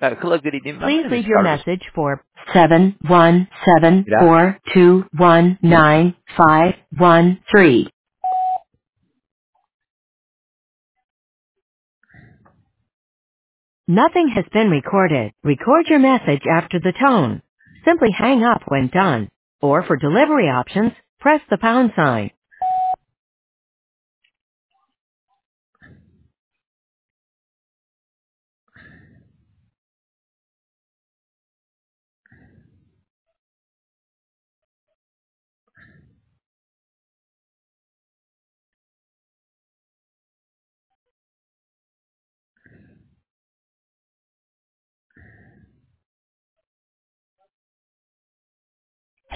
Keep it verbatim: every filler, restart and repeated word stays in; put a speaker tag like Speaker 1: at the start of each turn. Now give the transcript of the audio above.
Speaker 1: Uh, hello, good evening. My
Speaker 2: Please
Speaker 1: name is
Speaker 2: leave your
Speaker 1: Carlos.
Speaker 2: message for seven one seven
Speaker 1: Gracias.
Speaker 2: four two one nine five one three. Nothing has been recorded. Record your message after the tone. Simply hang up when done. Or for delivery options, press the pound sign.